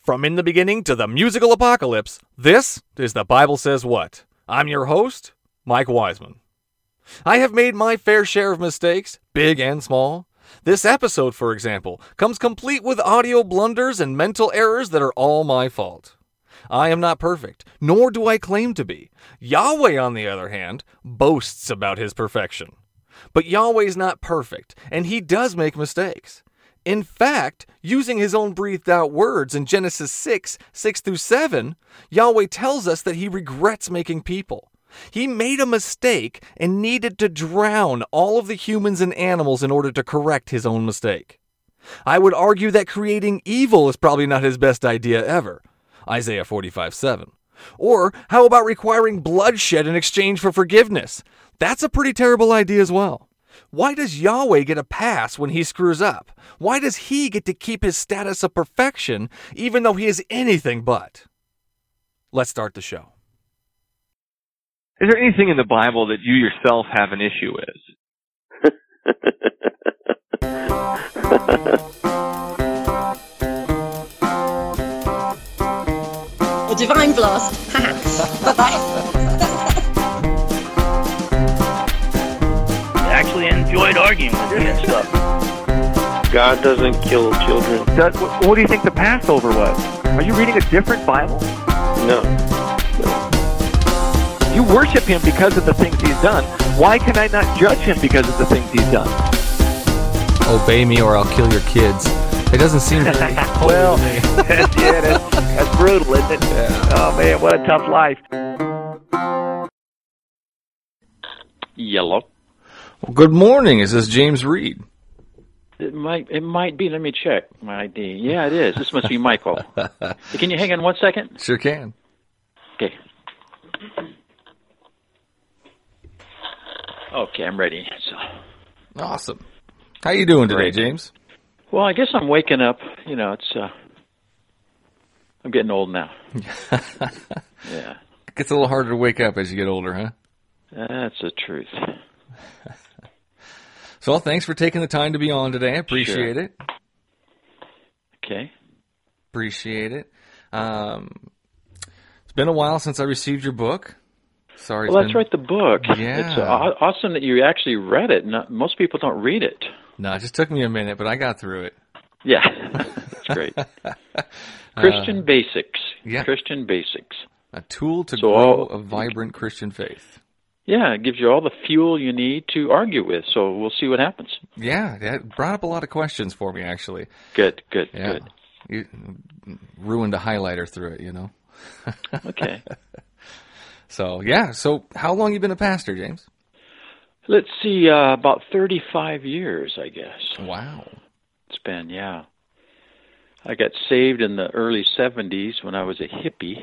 From in the beginning to the musical apocalypse, this is The Bible Says What. I'm your host, Mike Wiseman. I have made my fair share of mistakes, big and small. This episode, for example, comes complete with audio blunders and mental errors that are all my fault. I am not perfect, nor do I claim to be. Yahweh, on the other hand, boasts about his perfection. But Yahweh's not perfect, and he does make mistakes. In fact, using his own breathed-out words in Genesis 6:6-7, Yahweh tells us that he regrets making people. He made a mistake and needed to drown all of the humans and animals in order to correct his own mistake. I would argue that creating evil is probably not his best idea ever. Isaiah 45:7. Or how about requiring bloodshed in exchange for forgiveness? That's a pretty terrible idea as well. Why does Yahweh get a pass when he screws up? Why does he get to keep his status of perfection even though he is anything but? Let's start the show. Is there anything in the Bible that you yourself have an issue with? A divine blast. Bye-bye. Actually enjoyed arguing with you and stuff. God doesn't kill children. What do you think the Passover was? Are you reading a different Bible? No. You worship him because of the things he's done. Why can I not judge him because of the things he's done? Obey me or I'll kill your kids. It doesn't seem very holy Well, to me. that's brutal, isn't it? Yeah. Oh, man, what a tough life. Yellow. Well, good morning. Is this James Reed? It might be. Let me check my ID. Yeah, it is. This must be Michael. Can you hang on 1 second? Sure can. Okay. Okay, I'm ready. So. Awesome. How you doing today, Great. James? Well, I guess I'm waking up. You know, I'm getting old now. Yeah. It gets a little harder to wake up as you get older, huh? That's the truth. So, well, thanks for taking the time to be on today. I appreciate it. Okay. Appreciate it. It's been a while since I received your book. Sorry. Well, that's right, the book. Yeah. It's awesome that you actually read it. Most people don't read it. No, it just took me a minute, but I got through it. Yeah, that's great. Christian Basics. Yeah. Christian Basics. A tool to grow a vibrant Christian faith. Yeah, it gives you all the fuel you need to argue with, so we'll see what happens. Yeah, it brought up a lot of questions for me, actually. Good. You ruined a highlighter through it, you know. Okay. So how long you been a pastor, James? Let's see, about 35 years, I guess. Wow. It's been, yeah. I got saved in the early 70s when I was a hippie.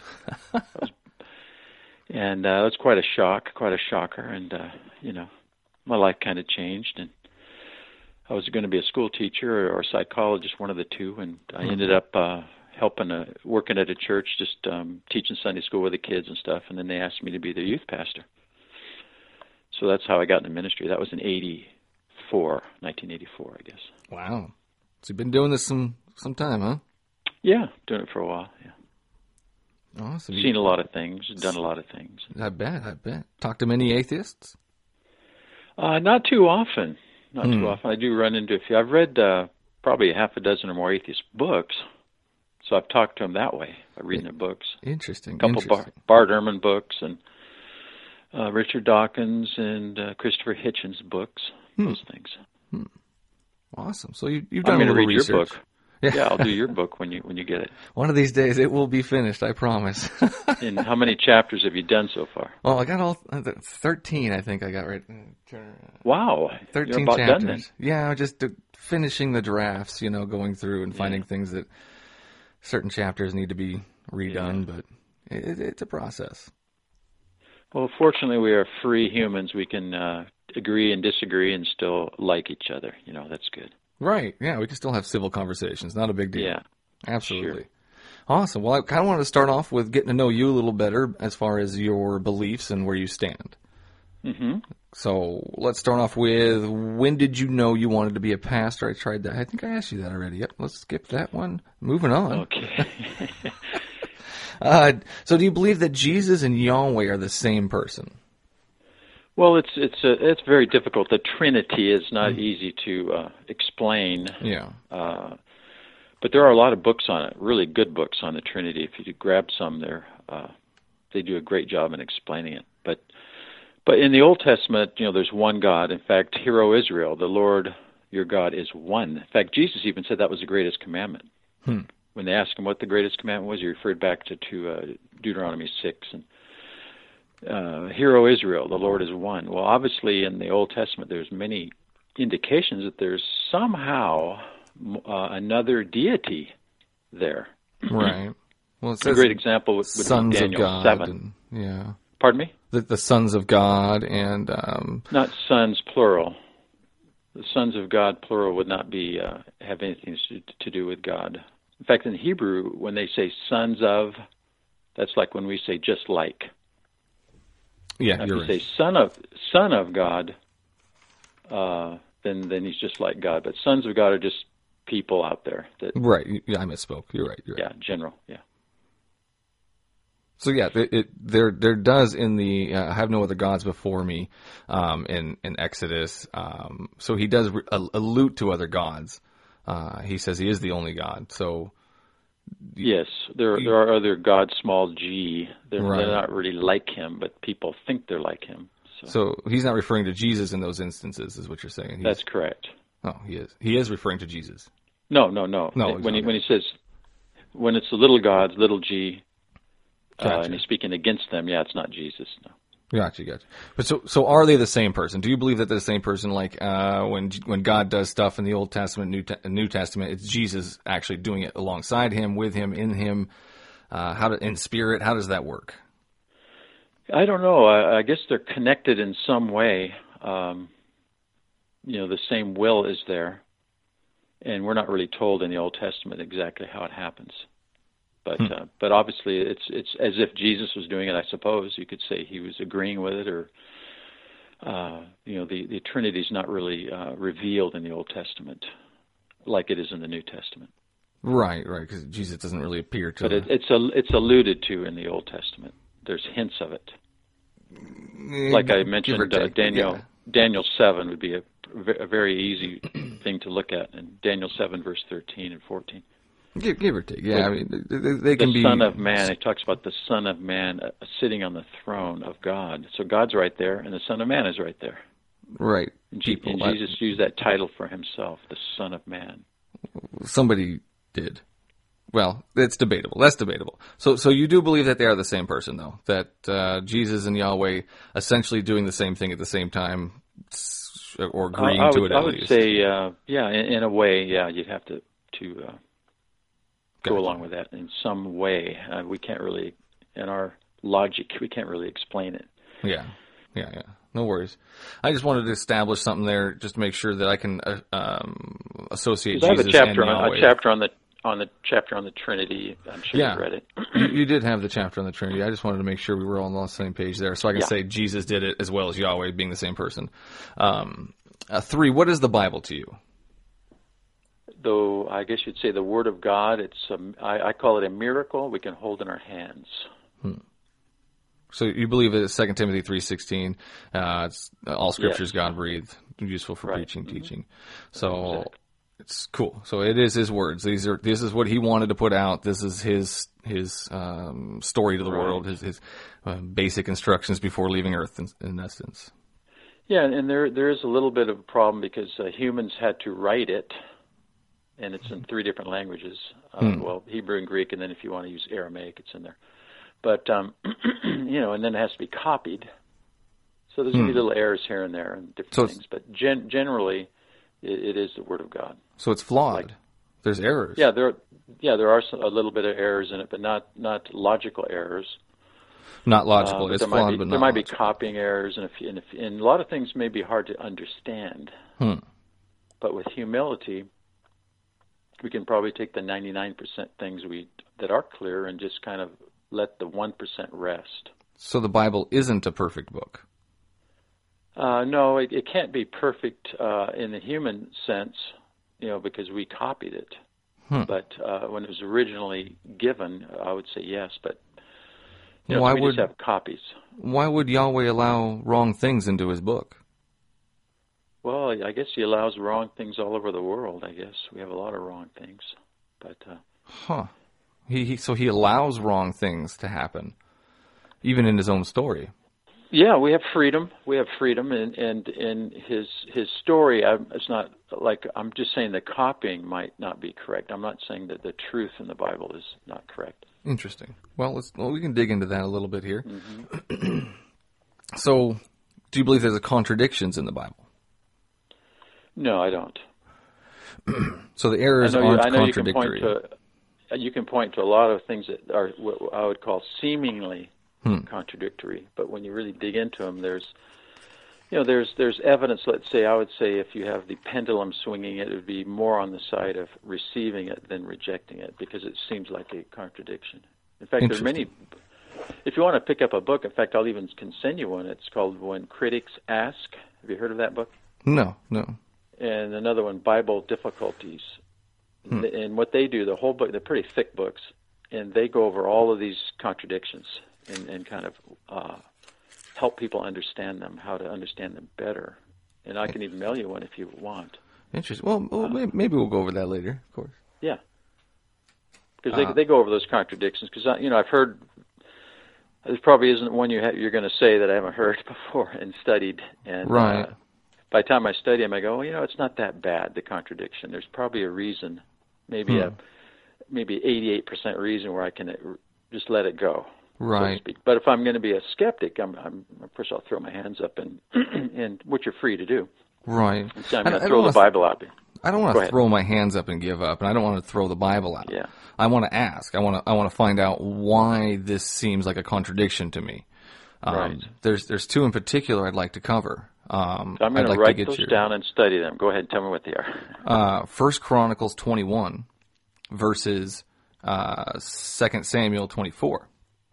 And it was quite a shocker. And, my life kind of changed. And I was going to be a school teacher or a psychologist, one of the two. And I ended up working at a church, just teaching Sunday school with the kids and stuff. And then they asked me to be their youth pastor. So that's how I got into ministry. That was in 1984, I guess. Wow. So you've been doing this some time, huh? Yeah, doing it for a while, yeah. Awesome. Seen a lot of things, done a lot of things. I bet. Talked to many atheists? Not too often. Too often. I do run into a few. I've read probably half a dozen or more atheist books, so I've talked to them that way by reading their books. Interesting. A couple Bart Ehrman books and Richard Dawkins and Christopher Hitchens books, those things. Awesome. So you've done I'm a going to little read research. your book. Yeah, I'll do your book when you get it. One of these days it will be finished, I promise. And how many chapters have you done so far? Well, I got all 13, I think I got right. Wow. 13 You're about chapters. done then. Yeah, just finishing the drafts, going through and finding things that certain chapters need to be redone, but it's a process. Well, fortunately, we are free humans. We can agree and disagree and still like each other. That's good. Right. Yeah, we can still have civil conversations. Not a big deal. Yeah. Absolutely. Sure. Awesome. Well, I kind of wanted to start off with getting to know you a little better as far as your beliefs and where you stand. Mm-hmm. So let's start off with, when did you know you wanted to be a pastor? I tried that. I think I asked you that already. Yep, let's skip that one. Moving on. Okay. So do you believe that Jesus and Yahweh are the same person? Well, it's very difficult. The Trinity is not easy to explain. Yeah. But there are a lot of books on it, really good books on the Trinity. If you grab some, they do a great job in explaining it. But in the Old Testament, there's one God. In fact, Hear, O Israel, the Lord your God is one. In fact, Jesus even said that was the greatest commandment. When they asked him what the greatest commandment was, he referred back to Deuteronomy 6. And Hear, O Israel, the Lord is one. Well, obviously, in the Old Testament, there's many indications that there's somehow another deity there. Right. Well, it says a great example would be sons Daniel of God 7. Yeah. Pardon me? The sons of God and... Not sons, plural. The sons of God, plural, would not be have anything to do with God. In fact, in Hebrew, when they say sons of, that's like when we say just like. Yeah, Now, you're if you right. say son of God, then he's just like God. But sons of God are just people out there. Right. Yeah, I misspoke. You're right. Yeah, general. Yeah. So yeah, there does in the have no other gods before me, in Exodus. So he does allude to other gods. He says he is the only God. So yes, there are other gods, small g. They're not really like him, but people think they're like him. So he's not referring to Jesus in those instances, is what you're saying. That's correct. Oh, he is. He is referring to Jesus. No. When he says, when it's the little gods, little g, Gotcha. and he's speaking against them, it's not Jesus. No. Gotcha. But so are they the same person? Do you believe that they're the same person? Like when God does stuff in the Old Testament, New Testament, it's Jesus actually doing it alongside him, with him, in him. In spirit? How does that work? I don't know. I guess they're connected in some way. The same will is there, and we're not really told in the Old Testament exactly how it happens. But obviously, it's as if Jesus was doing it. I suppose you could say he was agreeing with it, or the Trinity is not really revealed in the Old Testament like it is in the New Testament. Right, because Jesus doesn't really appear to. But it's alluded to in the Old Testament. There's hints of it. Like I mentioned, Daniel 7 would be a very easy thing to look at, in Daniel 7 verse 13 and 14. Give or take, yeah. I mean, they can be... The Son of Man, it talks about the Son of Man sitting on the throne of God. So God's right there, and the Son of Man is right there. Right. And Jesus used that title for himself, the Son of Man. Somebody did. Well, it's debatable. That's debatable. So you do believe that they are the same person, though? That Jesus and Yahweh essentially doing the same thing at the same time, or agreeing to it at least? I would say, in a way, you'd have to go along with that in some way. We can't really, in our logic, we can't really explain it. Yeah. No worries. I just wanted to establish something there, just to make sure that I can associate Jesus and Yahweh. I have a chapter on the chapter on the Trinity. I'm sure you've read it. You did have the chapter on the Trinity. I just wanted to make sure we were all on the same page there, so I can say Jesus did it as well as Yahweh being the same person. 3, what is the Bible to you? Though I guess you'd say the Word of God, I call it a miracle we can hold in our hands. So you believe it is 2 Timothy 3:16. It's all Scriptures God-breathed, useful for preaching, teaching. So it's cool. So it is His words. This is what He wanted to put out. This is His story to the world. His basic instructions before leaving Earth, in essence. Yeah, and there is a little bit of a problem because humans had to write it. And it's in 3 different languages. Well, Hebrew and Greek, and then if you want to use Aramaic, it's in there. But, and then it has to be copied. So there's going to be little errors here and there and different things. But generally, it is the Word of God. So it's flawed. There's errors. Yeah, there are a little bit of errors in it, but not logical errors. Not logical. It's flawed, but not there might be logical. copying errors, and a lot of things may be hard to understand. But with humility, we can probably take the 99% things that are clear and just kind of let the 1% rest. So the Bible isn't a perfect book? No, it can't be perfect in the human sense, because we copied it. But when it was originally given, I would say yes. But we just have copies. Why would Yahweh allow wrong things into His book? Well, I guess He allows wrong things all over the world. I guess we have a lot of wrong things, but. So He allows wrong things to happen, even in His own story. Yeah, we have freedom. We have freedom, and in his story, it's not like I'm just saying the copying might not be correct. I'm not saying that the truth in the Bible is not correct. Interesting. Well, we can dig into that a little bit here. Mm-hmm. So, do you believe there's contradictions in the Bible? No, I don't. So the errors aren't contradictory. You can point to a lot of things that are what I would call seemingly contradictory, but when you really dig into them, there's evidence. Let's say, I would say, if you have the pendulum swinging, it would be more on the side of receiving it than rejecting it, because it seems like a contradiction. In fact, there are many. If you want to pick up a book, in fact, I'll even can send you one. It's called When Critics Ask. Have you heard of that book? No. And another one, Bible Difficulties. And what they do, the whole book, they're pretty thick books, and they go over all of these contradictions and kind of help people understand them, how to understand them better. And I can even mail you one if you want. Interesting. Well, maybe we'll go over that later, of course. Yeah. Because they go over those contradictions. Because, I've heard, there probably isn't one you're going to say that I haven't heard before and studied. And right. By the time I study them, I go, it's not that bad, the contradiction. There's probably a reason, maybe 88% reason where I can just let it go. Right. So to speak. But if I'm going to be a skeptic, of course I'll throw my hands up, and which you're free to do. Right. So I'm going to throw the Bible out there. I don't want to throw my hands up and give up, and I don't want to throw the Bible out. Yeah. I want to ask. I want to find out why this seems like a contradiction to me. Right. There's two in particular I'd like to cover. So I'm going to write those down and study them. Go ahead and tell me what they are. 1 Chronicles 21 versus 2 Samuel 24.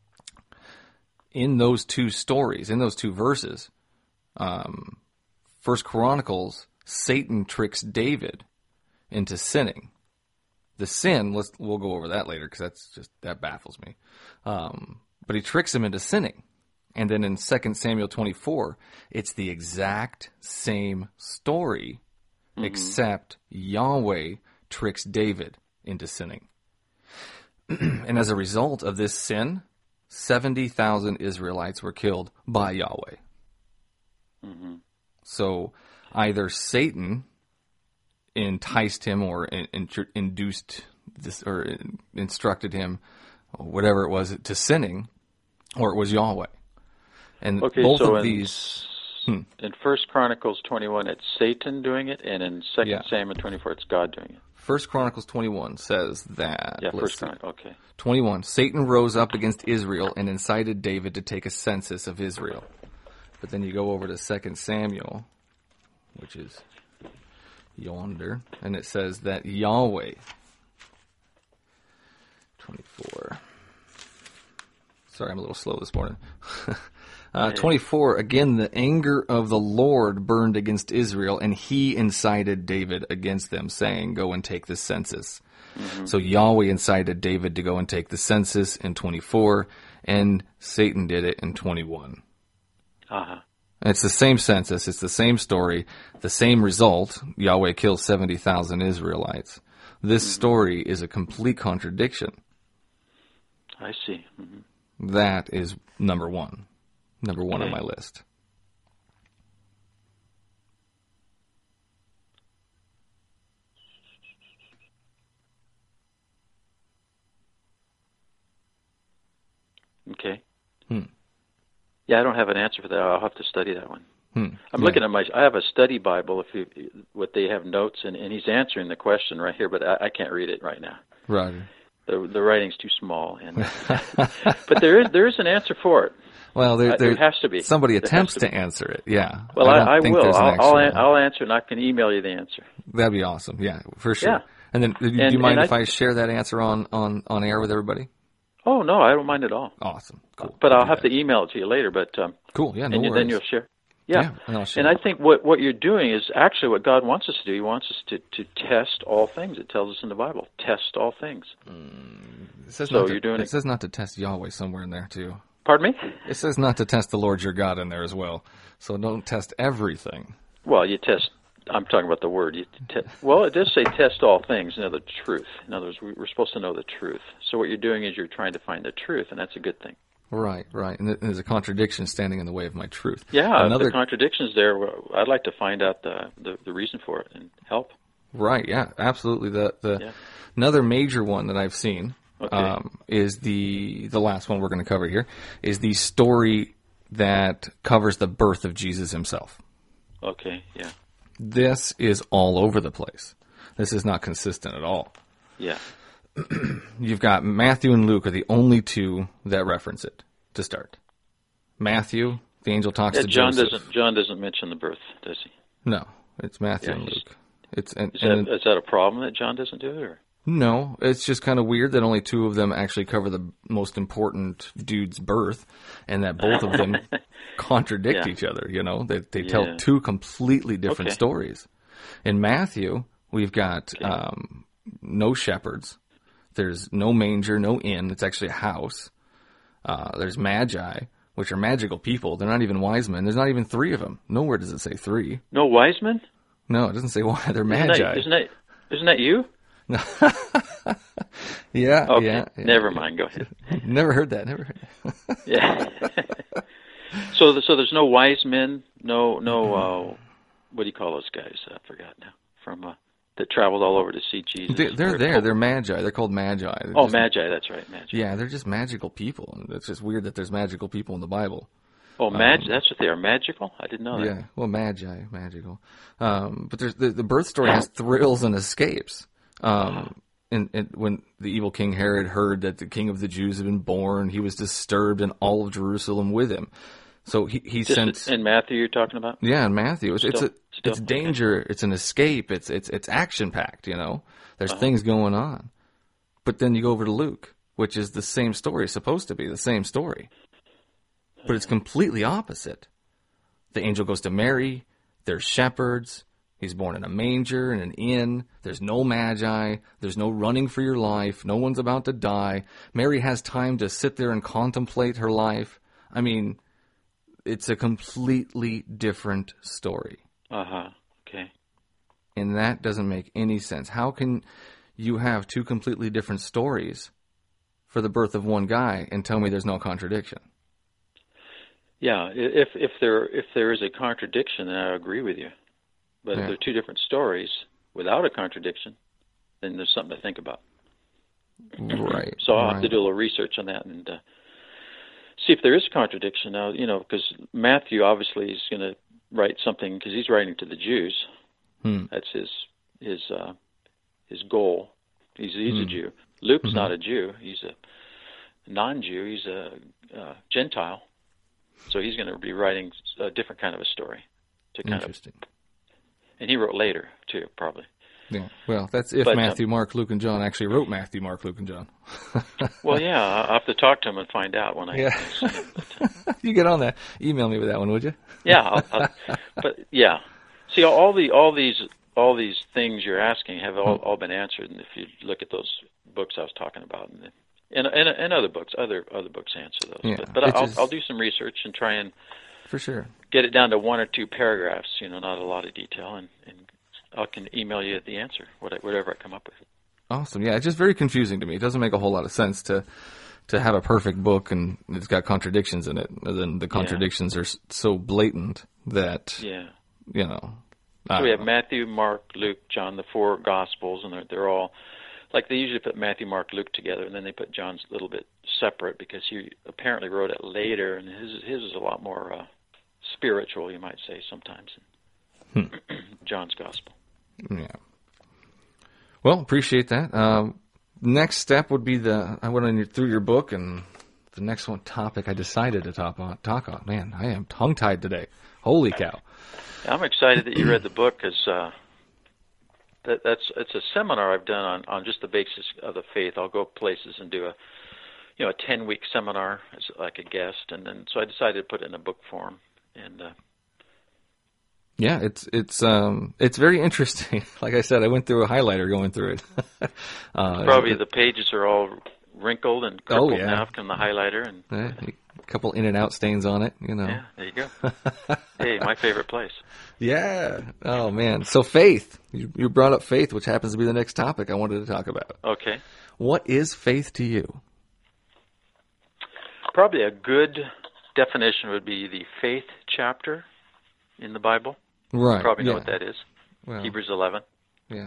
In those two stories, in those two verses, 1 Chronicles, Satan tricks David into sinning. The sin, we'll go over that later because that baffles me. But he tricks him into sinning. And then in 2 Samuel 24, it's the exact same story, except Yahweh tricks David into sinning. And as a result of this sin, 70,000 Israelites were killed by Yahweh. Mm-hmm. So either Satan enticed him or induced this, or instructed him, or whatever it was, to sinning, or it was Yahweh. And both of these. In 1 Chronicles 21, it's Satan doing it, and in 2 Samuel 24, it's God doing it. 1 Chronicles 21 says that. Yeah, 1 Chronicles, okay. 21, Satan rose up against Israel and incited David to take a census of Israel. But then you go over to 2 Samuel, which is yonder, and it says that Yahweh, 24. Sorry, I'm a little slow this morning. 24, again, the anger of the Lord burned against Israel, and he incited David against them, saying, go and take the census. Mm-hmm. So Yahweh incited David to go and take the census in 24, and Satan did it in 21. Uh-huh. It's the same census, it's the same story, the same result. Yahweh kills 70,000 Israelites. This story is a complete contradiction. I see. Mm-hmm. That is number one. Number one on my list. Okay. Yeah, I don't have an answer for that. I'll have to study that one. I'm looking at I have a study Bible, what they have notes, and he's answering the question right here, but I can't read it right now. Right. The writing's too small, but there is an answer for it. Well, there has to be. Somebody attempts to answer it, yeah. Well, I will. I'll answer, and I can email you the answer. That'd be awesome, yeah, for sure. Yeah. And then, do you mind if I share that answer on air with everybody? Oh, no, I don't mind at all. Awesome, cool. But I'll have to email it to you later. But cool, yeah, no worries. Then you'll share. Yeah. and I'll show And you. I think what you're doing is actually what God wants us to do. He wants us to test all things. It tells us in the Bible, test all things. It says So not to, you're doing it says not to test Yahweh somewhere in there too. Pardon me? It says not to test the Lord your God in there as well. So don't test everything. Well, you test. I'm talking about the word. Well, it does say test all things, know the truth. In other words, we're supposed to know the truth. So what you're doing is you're trying to find the truth, and that's a good thing. Right. And there's a contradiction standing in the way of my truth. Yeah, if the contradiction's there, I'd like to find out the reason for it and help. Right, yeah, absolutely. Another major one that I've seen is the last one we're going to cover here, is the story that covers the birth of Jesus himself. Okay, yeah. This is all over the place. This is not consistent at all. Yeah. You've got Matthew and Luke are the only two that reference it to start. Matthew, the angel talks to Joseph. John doesn't mention the birth, does he? No, it's Matthew and Luke. Is that a problem that John doesn't do it? Or? No, it's just kind of weird that only two of them actually cover the most important dude's birth, and that both of them contradict each other. You know, they tell two completely different stories. In Matthew, we've got no shepherds. There's no manger, no inn. It's actually a house. There's magi, which are magical people. They're not even wise men. There's not even three of them. Nowhere does it say three. No wise men? No, it doesn't say why. They're magi. Isn't that you? Yeah. Okay. Yeah. Never mind. Go ahead. Never heard that. Yeah. So there's no wise men. No. What do you call those guys? I forgot now. From that traveled all over to see Jesus. They're there. They're magi. They're called magi. Magi. That's right. Magi. Yeah, they're just magical people. It's just weird that there's magical people in the Bible. Oh, that's what they are. Magical? I didn't know that. Yeah. Well, magical. But there's the birth story has thrills and escapes. And when the evil King Herod heard that the King of the Jews had been born, he was disturbed, and all of Jerusalem with him. So he sent. In Matthew, you're talking about? Yeah, in Matthew, it's danger. Okay. It's an escape. It's action packed. You know, there's things going on. But then you go over to Luke, which is the same story, supposed to be the same story, but it's completely opposite. The angel goes to Mary. There's shepherds. He's born in a manger, in an inn. There's no magi. There's no running for your life. No one's about to die. Mary has time to sit there and contemplate her life. I mean, it's a completely different story. Okay. And that doesn't make any sense. How can you have two completely different stories for the birth of one guy and tell me there's no contradiction? Yeah, if there is a contradiction, then I agree with you. But if they're two different stories without a contradiction, then there's something to think about. Right. So I'll have to do a little research on that and see if there is a contradiction. Now, because Matthew obviously is going to write something, because he's writing to the Jews. That's his goal. He's a Jew. Luke's not a Jew. He's a non-Jew. He's a Gentile. So he's going to be writing a different kind of a story. Interesting. And he wrote later, too, probably. Yeah, well, that's if Matthew, Mark, Luke, and John actually wrote Matthew, Mark, Luke, and John. Well, yeah, I'll have to talk to him and find out when I see him. But, you get on that. Email me with that one, would you? Yeah, but yeah. See, all these things you're asking have all been answered, and if you look at those books I was talking about, and other books answer those. Yeah, but I'll do some research and try and for sure get it down to one or two paragraphs. Not a lot of detail, and I can email you the answer, whatever I come up with. Awesome. Yeah, it's just very confusing to me. It doesn't make a whole lot of sense to have a perfect book and it's got contradictions in it. And then the contradictions are so blatant that So we have Matthew, Mark, Luke, John, the four Gospels, and they're all like they usually put Matthew, Mark, Luke together, and then they put John's a little bit separate because he apparently wrote it later, and his is a lot more spiritual, you might say, sometimes. John's Gospel. Yeah. Well, appreciate that. Next step would be I went through your book, and the next topic I decided to talk on. Man, I am tongue-tied today. Holy cow. I'm excited that you read the book because it's a seminar I've done on just the basis of the faith. I'll go places and do a 10-week seminar as like a guest, and then so I decided to put it in a book form, and Yeah, it's very interesting. Like I said, I went through a highlighter going through it. Probably the pages are all wrinkled and crippled yeah. now from the highlighter, and A couple in and out stains on it, you know. yeah, there you go. Hey, my favorite place. Yeah. Oh man. So faith. You brought up faith, which happens to be the next topic I wanted to talk about. Okay. What is faith to you? Probably a good definition would be the faith chapter in the Bible. Right. You probably know what that is. Well, Hebrews 11. Yeah.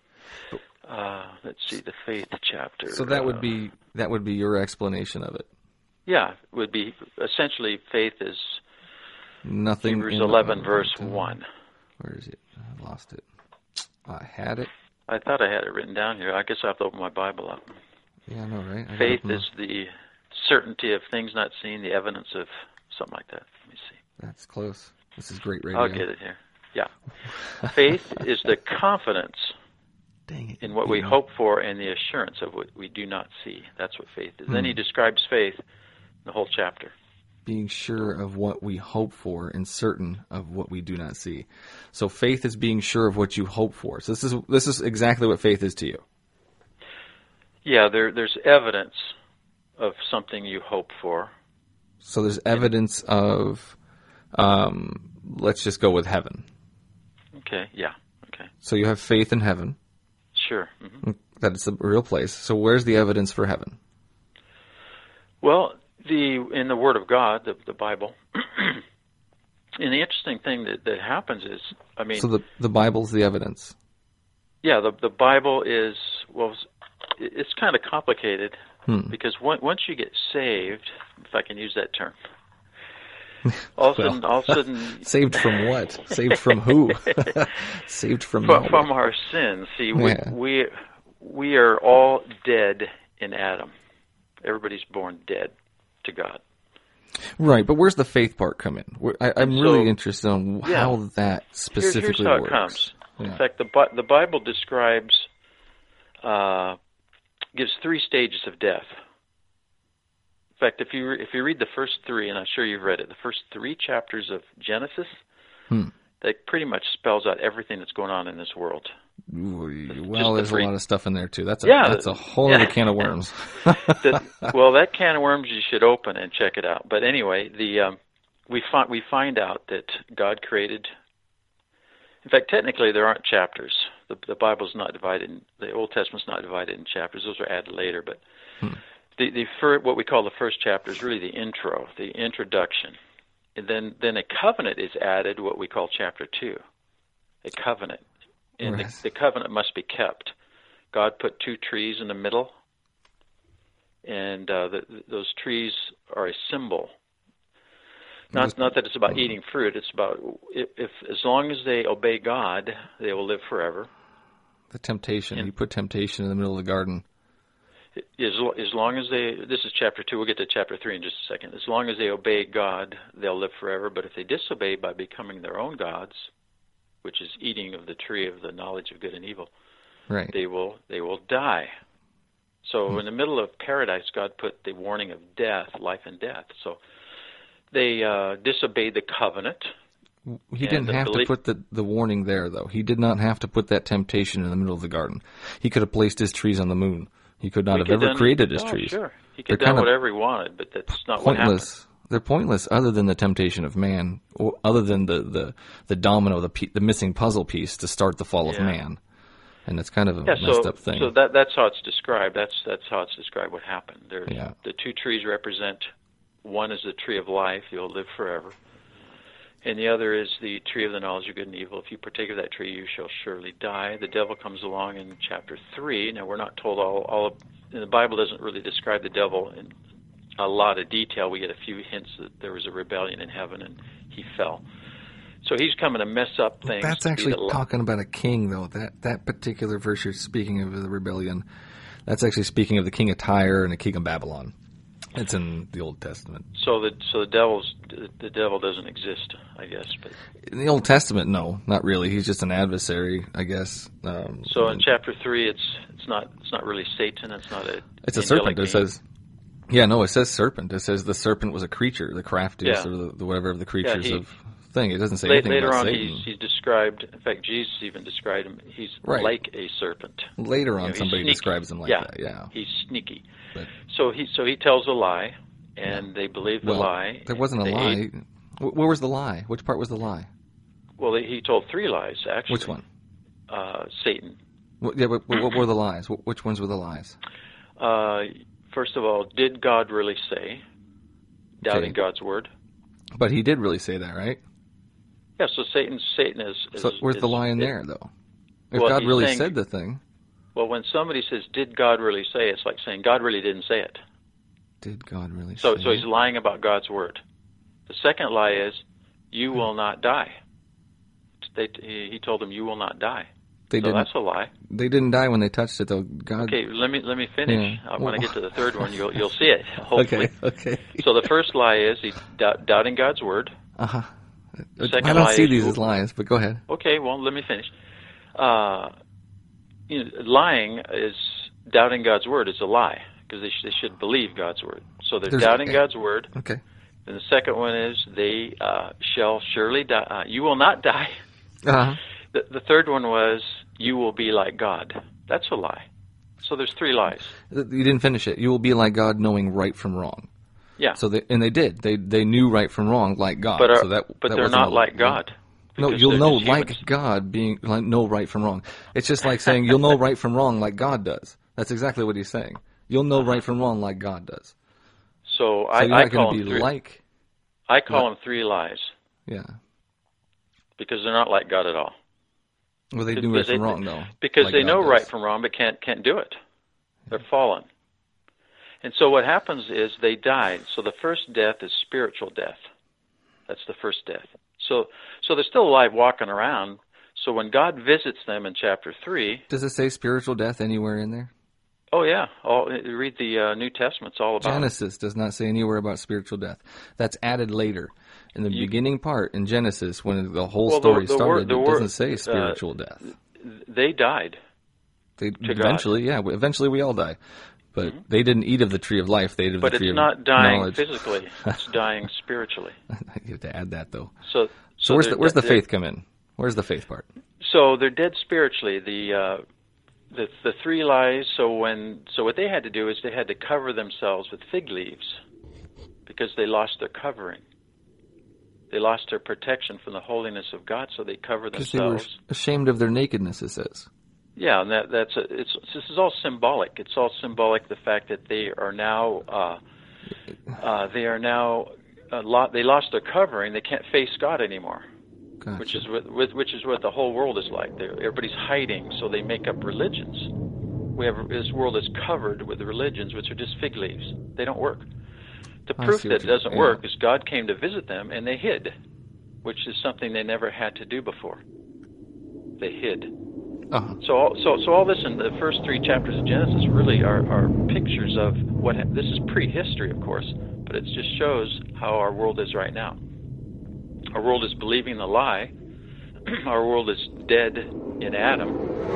Let's see, the faith chapter. So that would be your explanation of it. Yeah, it would be essentially faith is Nothing. Hebrews 11 verse 1. Where is it? I lost it. I had it. I thought I had it written down here. I guess I have to open my Bible up. Yeah, I know, right? Faith is the certainty of things not seen, the evidence of something like that. Let me see. That's close. This is great radio. I'll get it here. Yeah. Faith is the confidence Dang it. in what we hope for and the assurance of what we do not see. That's what faith is. Then he describes faith in the whole chapter. Being sure of what we hope for and certain of what we do not see. So faith is being sure of what you hope for. So this is exactly what faith is to you. Yeah, there's evidence of something you hope for. So there's evidence of, let's just go with heaven. Okay, yeah, okay. So you have faith in heaven. Sure. Mm-hmm. That it's a real place. So where's the evidence for heaven? Well, in the Word of God, the Bible, and the interesting thing that happens is, I mean... So the Bible's the evidence. Yeah, the Bible is, well, it's kind of complicated because once you get saved, if I can use that term, all of a sudden... Saved from what? Saved from who? Saved from our sins. See, we are all dead in Adam. Everybody's born dead to God. Right, but where's the faith part come in? I'm really interested in how that specifically here's how works. It comes. Yeah. In fact, the Bible describes, gives 3 stages of death. In fact, if you read the first 3, and I'm sure you've read it, the first 3 chapters of Genesis, that pretty much spells out everything that's going on in this world. Well, there's a lot of stuff in there too. That's a whole other can of worms. Well, that can of worms you should open and check it out. But anyway, we find out that God created. In fact, technically there aren't chapters. The Bible's not divided. The Old Testament's not divided in chapters. Those are added later. But what we call the first chapter is really the intro, the introduction. And then a covenant is added, what we call chapter 2, a covenant. And the covenant must be kept. God put 2 trees in the middle, and those trees are a symbol. Not that it's about eating fruit. It's about if as long as they obey God, they will live forever. The temptation. He put temptation in the middle of the garden. As long as this is chapter 2, we'll get to chapter 3 in just a second. As long as they obey God, they'll live forever. But if they disobey by becoming their own gods, which is eating of the tree of the knowledge of good and evil, right, they will die. So in the middle of paradise, God put the warning of death, life and death. So they disobeyed the covenant. He didn't have to put the warning there, though. He did not have to put that temptation in the middle of the garden. He could have placed his trees on the moon. He could not have ever created his trees. Sure. He could have done whatever he wanted, but that's not what happened. They're pointless other than the temptation of man, or other than the domino, the missing puzzle piece to start the fall of man. And it's kind of a messed up thing. So that's how it's described. That's how it's described what happened. The 2 trees represent, one is the tree of life, you'll live forever. And the other is the tree of the knowledge of good and evil. If you partake of that tree, you shall surely die. The devil comes along in chapter 3. Now, we're not told all of... The Bible doesn't really describe the devil in a lot of detail. We get a few hints that there was a rebellion in heaven and he fell. So he's coming to mess up things. That's actually talking about a king, though. That particular verse you're speaking of the rebellion, that's actually speaking of the king of Tyre and the king of Babylon. It's in the Old Testament. So the devil doesn't exist, I guess. But in the Old Testament, no, not really. He's just an adversary, I guess. So in chapter 3, it's not really Satan. It's not a. It's a serpent. It says. Yeah, no, it says serpent. It says the serpent was a creature, the craftiest or the whatever of the creatures of thing. It doesn't say anything Later about on, Satan. he's described. In fact, Jesus even described him. He's Right. like a serpent. Later on, he's somebody sneaky. describes him like Yeah. that. Yeah. He's sneaky. But- So he tells a lie, and they believe the Well, lie. there wasn't a They lie. ate- Where was the lie? Which part was the lie? Well, he told 3 lies actually. Which one? Satan. Yeah, but what were the lies? Which ones were the lies? First of all, did God really say? Doubting Okay. God's word. But he did really say that, right? Yeah. So Satan is. So where's the lie in is- there, though? If Well, God he's really saying- said the thing, Well, when somebody says, "Did God really say?" It's like saying God really didn't say it. did God really So say he's lying about God's word. The second lie is, "You will not die." He told them, "You will not die." They So didn't. that's a lie. They didn't die when they touched it, though. God. Okay, let me finish. Yeah. When I get to the third one, you'll see it. Hopefully. Okay. So the first lie is he's doubting God's word. Uh huh. Second I don't lie see is these you- as lies, but go ahead. Okay, well, let me finish. Lying is doubting God's word is a lie because they should believe God's word. So they're There's- doubting God's word. Okay. And the second one is they shall surely die. You will not die. Uh huh. The third one was you will be like God. That's a lie. So there's 3 lies. You didn't finish it. You will be like God, knowing right from wrong. Yeah. So they did. They knew right from wrong, like God. But so that they're wasn't not a- like God. No, because you'll they're know just like humans. God, being like know right from wrong. It's just like saying you'll know right from wrong like God does. That's exactly what he's saying. You'll know right from wrong like God does. So So I you're not call going them to be 3. like. I call them 3 lies Yeah. because they're not like God at all. Well, they Because knew right they- from wrong, though. Because like they God know does. right from wrong, but can't do it. They're fallen. And so what happens is they died. So the first death is spiritual death. That's the first death. So they're still alive, walking around. So when God visits them in chapter 3, Does it say spiritual death anywhere in there? oh yeah, read the New Testament. It's all about it. Genesis does not say anywhere about spiritual death. That's added later. In the beginning part in Genesis, when the whole Well, story the started, word- it doesn't say spiritual death. They died. They God. eventually, eventually we all die. But they didn't eat of the tree of life. They ate of But the tree it's of not dying knowledge. physically. It's dying spiritually. You have to add that, though. So where's the they're- faith come in? Where's the faith part? So they're dead spiritually. The 3 lies. So what they had to do is they had to cover themselves with fig leaves because they lost their covering. They lost their protection from the holiness of God, so they cover Because they were themselves. ashamed of their nakedness, it says. Yeah, and this is all symbolic. It's all symbolic. The fact that they are now they lost their covering. They can't face God anymore. Gotcha. Which is what the whole world is like. Everybody's hiding, so they make up religions. This world is covered with religions, which are just fig leaves. They don't work. The I proof see that what it you- doesn't yeah. work is God came to visit them, and they hid, which is something they never had to do before. They hid. Uh-huh. So all this in the first 3 chapters of Genesis really are pictures of what. This is prehistory, of course, but it just shows how our world is right now. Our world is believing the lie. Our world is dead in Adam,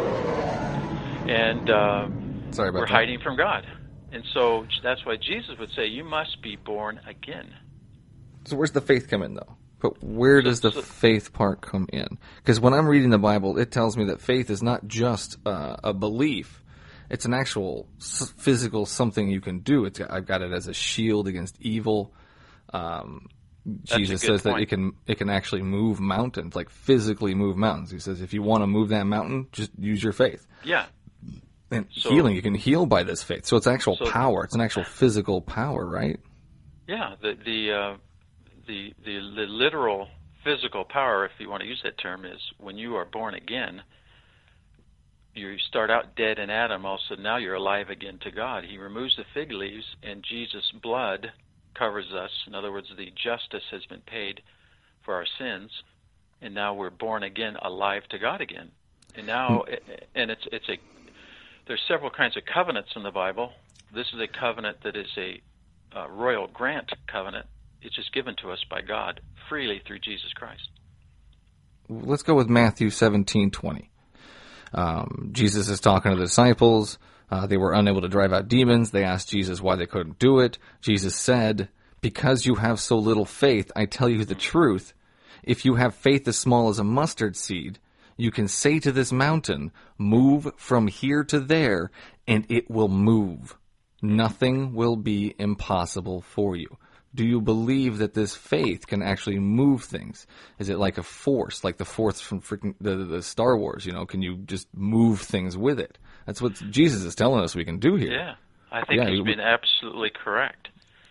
and Sorry about we're that. hiding from God. And so that's why Jesus would say, "You must be born again." So where's the faith come in, though? But where does the faith part come in? Because when I'm reading the Bible, it tells me that faith is not just a belief. It's an actual physical something you can do. I've got it as a shield against evil. Jesus a good says that point. it can actually move mountains, like physically move mountains. He says if you want to move that mountain, just use your faith. Yeah. And So- healing, you can heal by this faith. So it's actual So- power. It's an actual physical power, right? Yeah, the literal physical power, if you want to use that term, is when you are born again. You start out dead in Adam. All of a sudden, now you're alive again to God. He removes the fig leaves, and Jesus' blood covers us. In other words, the justice has been paid for our sins, and now we're born again, alive to God again. And now, and there's several kinds of covenants in the Bible. This is a covenant that is a royal grant covenant. It's just given to us by God freely through Jesus Christ. Let's go with Matthew 17:20. Jesus is talking to the disciples. They were unable to drive out demons. They asked Jesus why they couldn't do it. Jesus said, "Because you have so little faith, I tell you the truth. If you have faith as small as a mustard seed, you can say to this mountain, move from here to there, and it will move. Nothing will be impossible for you. Do you believe that this faith can actually move things? Is it like a force, like the force from freaking the Star Wars? Can you just move things with it? That's what Jesus is telling us we can do here. Yeah, I think he's been absolutely correct.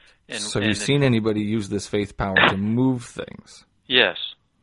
So have you seen anybody use this faith power to move things? Yes.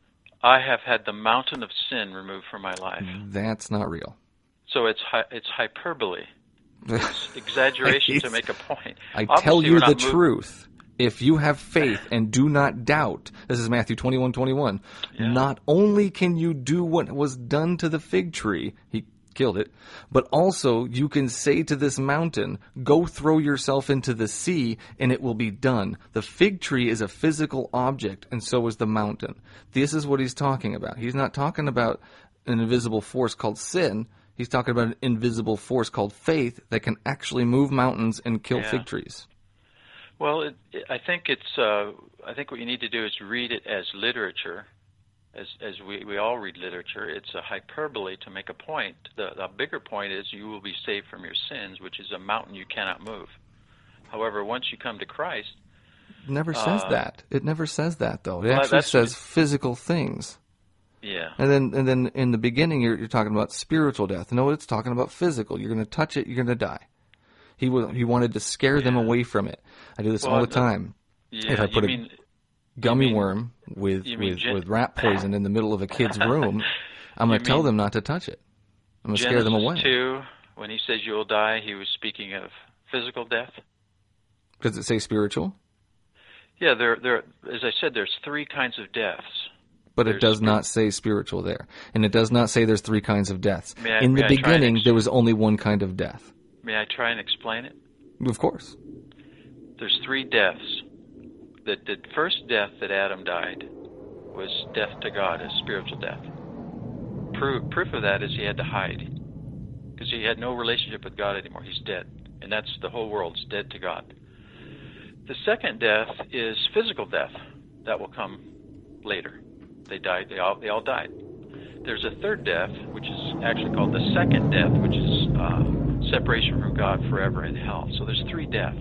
I have had the mountain of sin removed from my life. That's not real. So it's hyperbole. It's exaggeration to make a point. I tell you the truth. If you have faith and do not doubt, this is Matthew 21:21. Not only can you do what was done to the fig tree, he killed it, but also you can say to this mountain, go throw yourself into the sea, and it will be done. The fig tree is a physical object, and so is the mountain. This is what he's talking about. He's not talking about an invisible force called sin. He's talking about an invisible force called faith that can actually move mountains and kill fig trees. Well, I think what you need to do is read it as literature, as we all read literature. It's a hyperbole to make a point. The bigger point is you will be saved from your sins, which is a mountain you cannot move. However, once you come to Christ, it never says that. It never says that, though. It actually says physical things. Yeah. And then in the beginning, you're talking about spiritual death. No, it's talking about physical. You're going to touch it, you're going to die. He wanted to scare them away from it. I do this all the time. If I put a gummy worm with rat poison in the middle of a kid's room, I'm going to tell them not to touch it. I'm going to scare them away. Genesis 2, when he says you will die, he was speaking of physical death. Does it say spiritual? Yeah, there. As I said, there's three kinds of deaths. But it does not say spiritual there. And it does not say there's three kinds of deaths. In the beginning, there was only one kind of death. May I try and explain it? Of course. There's three deaths. The first death that Adam died was death to God, a spiritual death. Proof of that is he had to hide, because he had no relationship with God anymore. He's dead, and that's the whole world's dead to God. The second death is physical death. That will come later. They died. They all died. There's a third death, which is actually called the second death, which is separation from God forever in hell. So there's three deaths.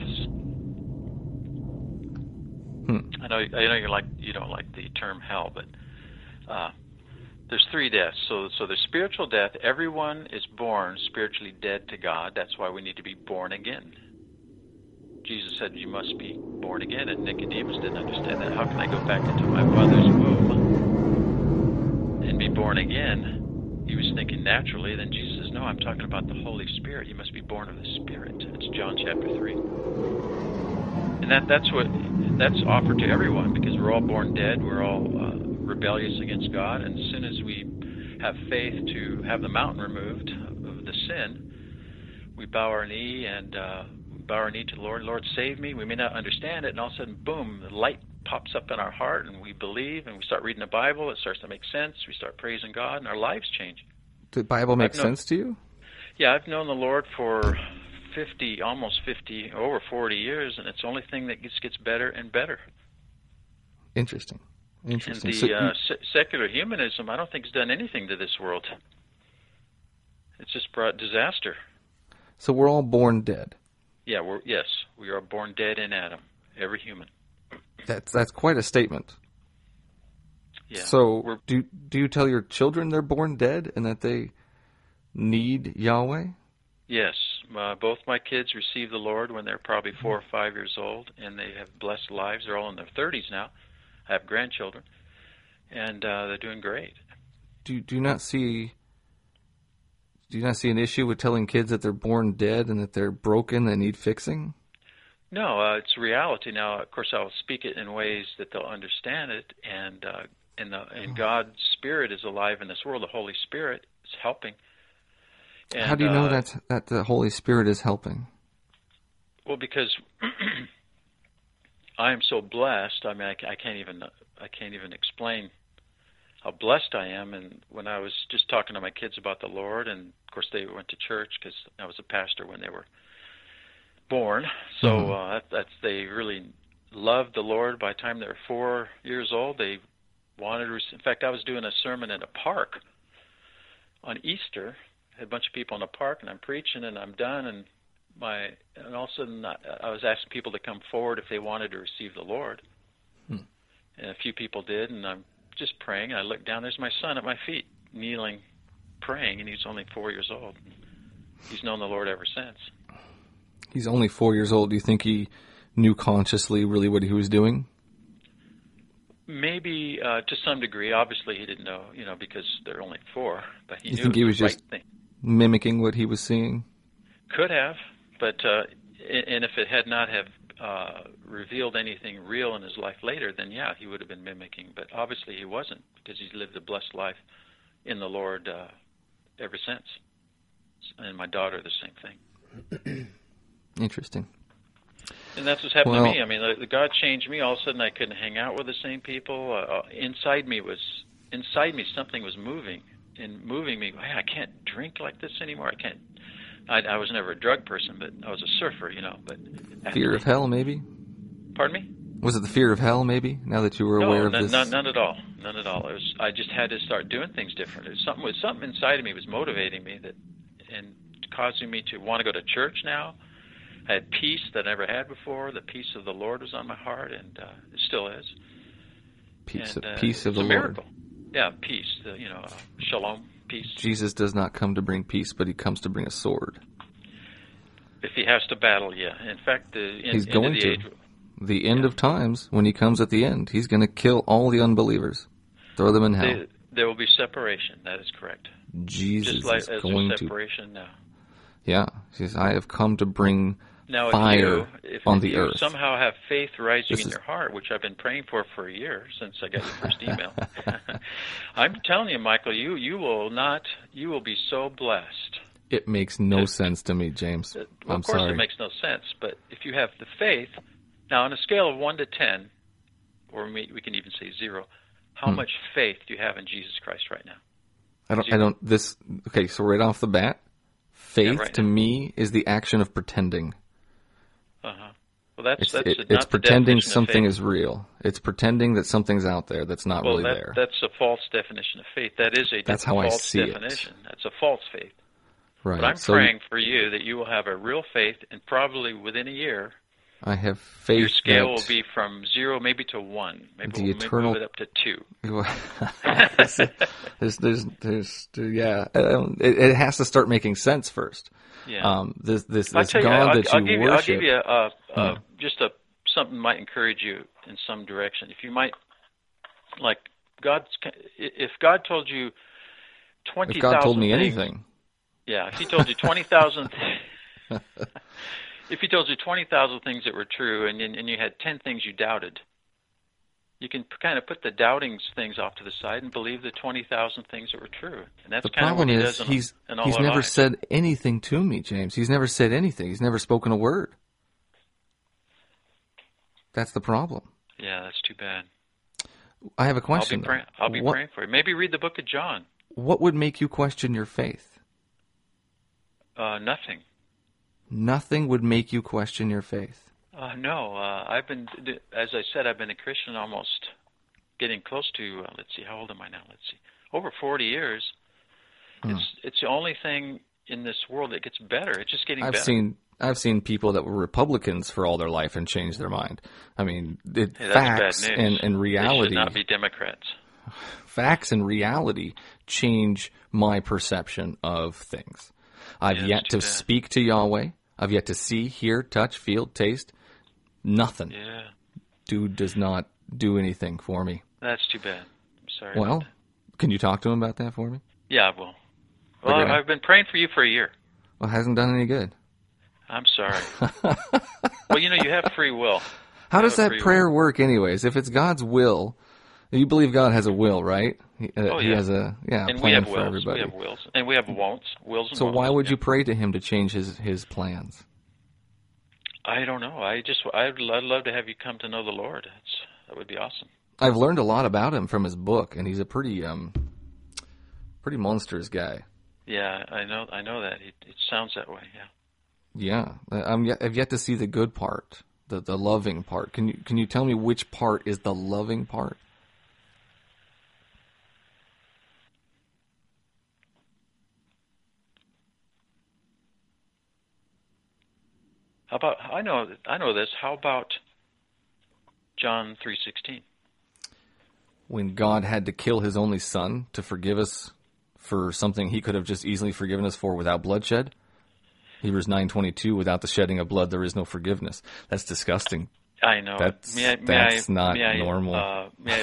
I know you don't like the term hell, but there's three deaths. So there's spiritual death. Everyone is born spiritually dead to God. That's why we need to be born again. Jesus said you must be born again, and Nicodemus didn't understand that. How can I go back into my mother's womb and be born again? He was thinking naturally. Then Jesus says, no, I'm talking about the Holy Spirit. You must be born of the Spirit. It's John chapter 3. And that's offered to everyone, because we're all born dead. We're all rebellious against God. And as soon as we have faith to have the mountain removed of the sin, we bow our knee to the Lord. Lord, save me. We may not understand it, and all of a sudden, boom, the light pops up in our heart, and we believe, and we start reading the Bible. It starts to make sense. We start praising God, and our lives change. Did the Bible make sense to you? Yeah, I've known the Lord for over 40 years, and it's the only thing that gets better and better. Interesting. And the secular humanism, I don't think, has done anything to this world. It's just brought disaster. So we're all born dead. Yeah, we are born dead in Adam, every human. That's quite a statement. Yeah. So do you tell your children they're born dead and that they need Yahweh? Yes. Both my kids received the Lord when they're probably 4 or 5 years old, and they have blessed lives. They're all in their 30s now. I have grandchildren, and they're doing great. Do you not see an issue with telling kids that they're born dead and that they're broken and need fixing? No, it's reality. Now, of course, I'll speak it in ways that they'll understand it, and God's Spirit is alive in this world. The Holy Spirit is helping. And, how do you know that the Holy Spirit is helping? Well, because I am so blessed. I mean, I can't even explain how blessed I am. And when I was just talking to my kids about the Lord, and of course they went to church because I was a pastor when they were born. So they really loved the Lord. By the time they were 4 years old, they wanted to. In fact, I was doing a sermon in a park on Easter. I had a bunch of people in the park, and I'm preaching, and I'm done, and all of a sudden I was asking people to come forward if they wanted to receive the Lord. And a few people did, and I'm just praying. I look down, there's my son at my feet, kneeling, praying, and he's only 4 years old. He's known the Lord ever since. He's only 4 years old. Do you think he knew consciously really what he was doing? Maybe to some degree. Obviously, he didn't know, because they're only 4. But he You knew think it he was was the just right thing. mimicking what he was seeing? Could have, but and if it had not have revealed anything real in his life later, then yeah, he would have been mimicking. But obviously, he wasn't, because he's lived a blessed life in the Lord ever since. And my daughter, the same thing. Interesting. And that's what's happened to me. I mean, the God changed me. All of a sudden, I couldn't hang out with the same people. Inside me, something was moving and moving me. Hey, I can't drink like this anymore. I can't. I was never a drug person, but I was a surfer, But Fear of hell, maybe? Pardon me? Was it the fear of hell, maybe? Now that you were aware of this? No, none at all. None at all. I just had to start doing things different. Something inside of me was motivating me and causing me to want to go to church now. I had peace that I never had before. The peace of the Lord was on my heart, and it still is. Peace of the it's Lord. a miracle. Yeah, peace. Shalom, peace. Jesus does not come to bring peace, but he comes to bring a sword. If he has to battle, yeah. In fact, he's going to. Age, the end of times, when he comes at the end, he's going to kill all the unbelievers, throw them in hell. There will be separation. That is correct. Jesus Just like, is going there's separation now. Yeah, he says, I have come to bring now, fire on the earth. If you somehow have faith rising in your heart, which I've been praying for a year since I got your first email, I'm telling you, Michael, you will be so blessed. It makes no sense to me, James. Of course it makes no sense, but if you have the faith, now on a scale of 1 to 10, or we can even say 0, how much faith do you have in Jesus Christ right now? Okay, so right off the bat, faith to me is the action of pretending. Well, it's pretending something is real. It's pretending that something's out there that's not really there. That's a false definition of faith. That's how false I see definition. That's a false faith. Right. But I'm praying for you that you will have a real faith, and probably within a year, I have faith. Your scale will be from 0 maybe to 1. Maybe we'll move it up to 2. It has to start making sense first. Yeah. This God that you worship. I'll give you just something might encourage you in some direction. If you might, like if God told you 20,000 If God told me things, anything. Yeah, if He told you 20,000. If He told you 20,000 things that were true, and you had 10 things you doubted, you can kind of put the doubting things off to the side and believe the 20,000 things that were true. And that's the kind problem of what He is does he's never lives. said anything to me, James. He's never said anything. He's never spoken a word. That's the problem. Yeah, that's too bad. I have a question. I'll be praying for you. Maybe read the book of John. What would make you question your faith? Nothing. Nothing would make you question your faith. No, I've been, as I said, I've been a Christian almost getting close to, how old am I now? Over 40 years. It's the only thing in this world that gets better. It's just getting better. I've seen people that were Republicans for all their life and changed their mind. I mean, facts and reality. They should not be Democrats. Facts and reality change my perception of things. I've yet to speak to Yahweh. I've yet to see, hear, touch, feel, taste. Nothing. Yeah. Dude does not do anything for me. That's too bad. I'm sorry. Well, can you talk to him about that for me? Yeah, I will. Well, I've been praying for you for a year. Well, it hasn't done any good. I'm sorry. Well, you have free will. How does that prayer work anyways? If it's God's will, you believe God has a will, right? He has a plan for everybody. We have wills. And we have wills and so wants. Why would you pray to him to change his plans? I don't know. I'd love to have you come to know the Lord. That would be awesome. I've learned a lot about him from his book, and he's a pretty monstrous guy. Yeah, I know that. It sounds that way, yeah. Yeah, I've yet to see the good part, the loving part. Can you tell me which part is the loving part? How about I know this. How about John 3:16? When God had to kill his only son to forgive us for something he could have just easily forgiven us for without bloodshed. Hebrews 9:22, without the shedding of blood, there is no forgiveness. That's disgusting. I know. That's not normal. May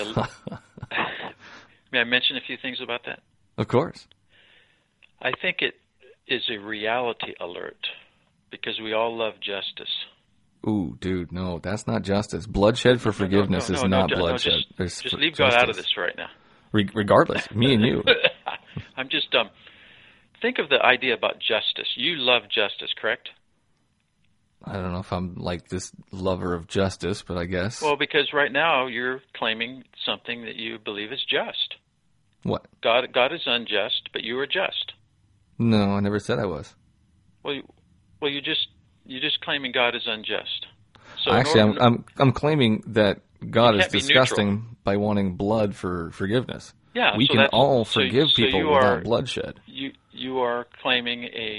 I mention a few things about that? Of course. I think it is a reality alert because we all love justice. Ooh, dude, no, that's not justice. Bloodshed for forgiveness is not bloodshed. Just leave God out of this right now. Regardless, me and you. I'm just think of the idea about justice. You love justice, correct? I don't know if I'm like this lover of justice, but I guess. Well, because right now you're claiming something that you believe is just. What? God is unjust, but you are just. No, I never said I was. Well, you're just claiming God is unjust. So actually, I'm claiming that God is disgusting by wanting blood for forgiveness. Yeah, we can all forgive people without bloodshed. You are claiming a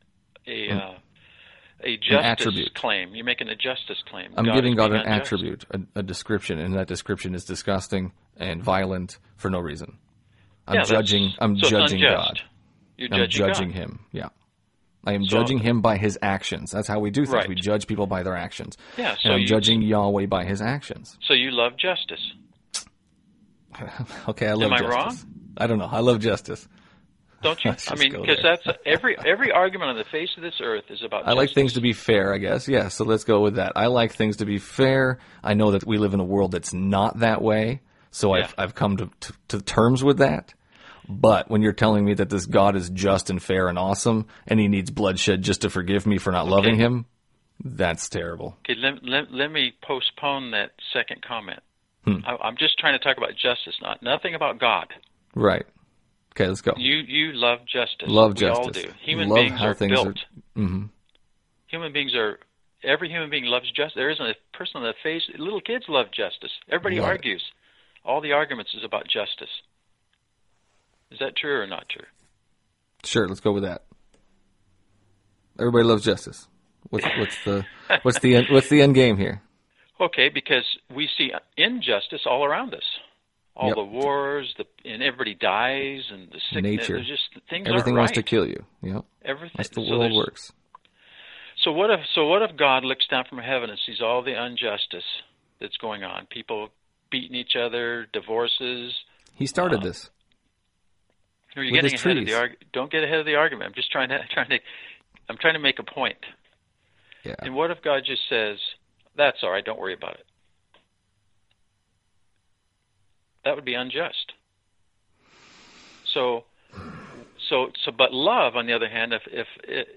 justice claim. You're making a justice claim. I'm giving God an attribute, a description, and that description is disgusting and violent for no reason. I'm judging God. I'm judging him. Yeah. I am judging him by his actions. That's how we do things. Right. We judge people by their actions. Yeah, and I'm judging Yahweh by his actions. So you love justice. Okay, I love justice. Am I wrong? I don't know. I love justice. Don't you? I mean, because that's every argument on the face of this earth is about justice. I like things to be fair, I guess. Yeah, so let's go with that. I like things to be fair. I know that we live in a world that's not that way, so I've come to terms with that. But when you're telling me that this God is just and fair and awesome, and he needs bloodshed just to forgive me for not loving him, that's terrible. Okay, let me postpone that second comment. I'm just trying to talk about justice, nothing about God. Right. Okay, let's go. You love justice. Love justice. We all do. Human beings are built. Mm-hmm. Human beings are. Every human being loves justice. There isn't a person on the face. Little kids love justice. Everybody argues. All the arguments is about justice. Is that true or not true? Sure, let's go with that. Everybody loves justice. What's the end game here? Okay, because we see injustice all around us. All the wars, and everybody dies, and the sickness. Nature. Just things Everything aren't wants to kill you. Yep. Everything. That's the world works. So what if God looks down from heaven and sees all the injustice that's going on? People beating each other, divorces. He started this. You're getting ahead of the argument. Don't get ahead of the argument. I'm just trying to make a point. Yeah. And what if God just says, "That's all right. Don't worry about it." That would be unjust. But love, on the other hand, if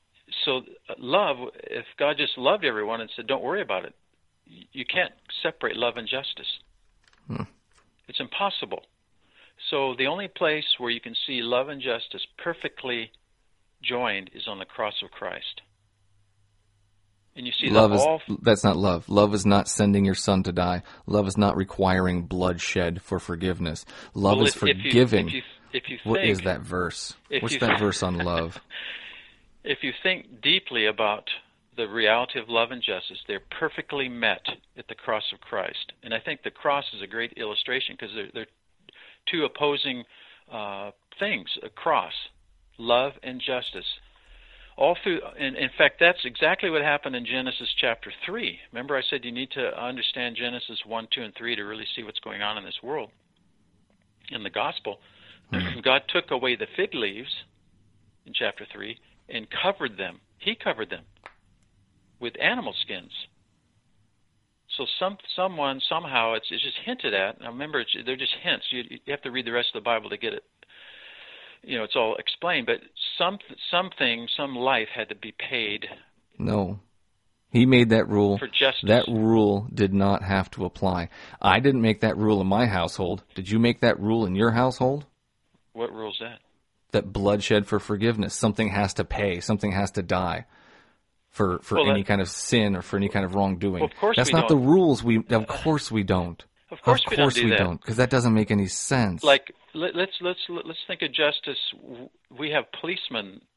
God just loved everyone and said, "Don't worry about it," you can't separate love and justice. It's impossible. So the only place where you can see love and justice perfectly joined is on the cross of Christ. And you see that's not love. Love is not sending your son to die. Love is not requiring bloodshed for forgiveness. Love is forgiving. What is that verse? What's that verse on love? If you think deeply about the reality of love and justice, they're perfectly met at the cross of Christ. And I think the cross is a great illustration because they're two opposing things, a cross, love and justice. All through, and in fact, that's exactly what happened in Genesis chapter 3. Remember I said you need to understand Genesis 1, 2, and 3 to really see what's going on in this world. In the gospel, God took away the fig leaves in chapter 3 and covered them. He covered them with animal skins. So someone, somehow, it's just hinted at. Now remember, they're just hints. You have to read the rest of the Bible to get it. It's all explained, but some life had to be paid. No. He made that rule. For justice. That rule did not have to apply. I didn't make that rule in my household. Did you make that rule in your household? What rule is that? That bloodshed for forgiveness. Something has to pay. Something has to die for any kind of sin or for any kind of wrongdoing. Well, of course That's we not don't. the rules. Of course we don't. Of course we don't, because that doesn't make any sense. Like let's think of justice. We have policemen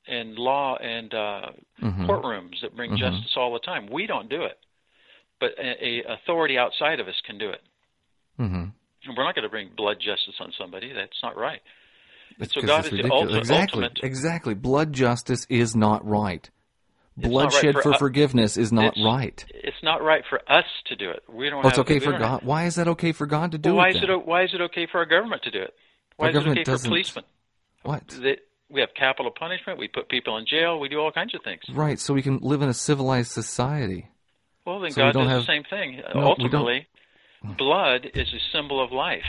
and law and courtrooms that bring justice all the time. We don't do it, but a authority outside of us can do it. And we're not going to bring blood justice on somebody. That's not right. It's So God is the ultimate. Exactly. Blood justice is not right. It's not Bloodshed right for forgiveness is not right. It's not right for us to do it. We don't. It's okay for God. Why is that okay for God to do why it? Why is it okay for our government to do it? Why is it okay for policemen? What? We have capital punishment. We put people in jail. We do all kinds of things. Right, so we can live in a civilized society. Well, then So God does the same thing. No, Ultimately, blood is a symbol of life.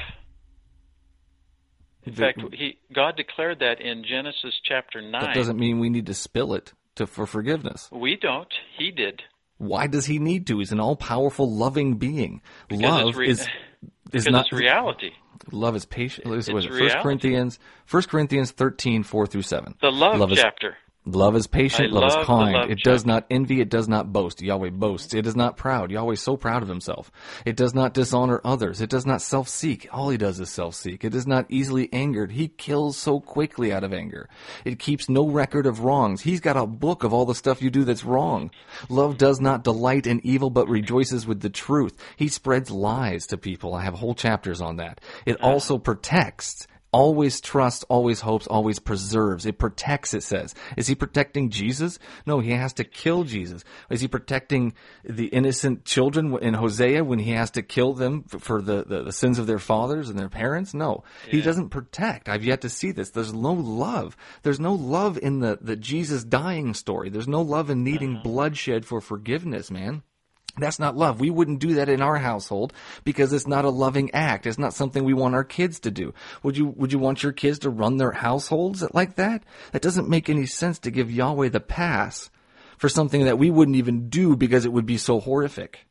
In fact, God declared that in Genesis chapter 9. That doesn't mean we need to spill it for forgiveness. We don't. He did. Why does he need to? He's an all-powerful, loving being. Love is not it's reality. Love is patient. What is it? Reality. 1 Corinthians 13, 4-7. The love chapter. Love is patient, love is love the kind. love It does not envy, it does not boast. Yahweh boasts. It is not proud. Yahweh is so proud of himself. It does not dishonor others. It does not self-seek. All he does is self-seek. It is not easily angered. He kills so quickly out of anger. It keeps no record of wrongs. He's got a book of all the stuff you do that's wrong. Love does not delight in evil, but rejoices with the truth. He spreads lies to people. I have whole chapters on that. It also protects. Always trusts, always hopes, always preserves. It protects, it says. Is he protecting Jesus? No, he has to kill Jesus. Is he protecting the innocent children in Hosea when he has to kill them for the sins of their fathers and their parents? No, he doesn't protect. I've yet to see this. There's no love. There's no love in the Jesus dying story. There's no love in needing bloodshed for forgiveness, man. That's not love. We wouldn't do that in our household because it's not a loving act. It's not something we want our kids to do. Would you want your kids to run their households like that? That doesn't make any sense to give Yahweh the pass for something that we wouldn't even do because it would be so horrific.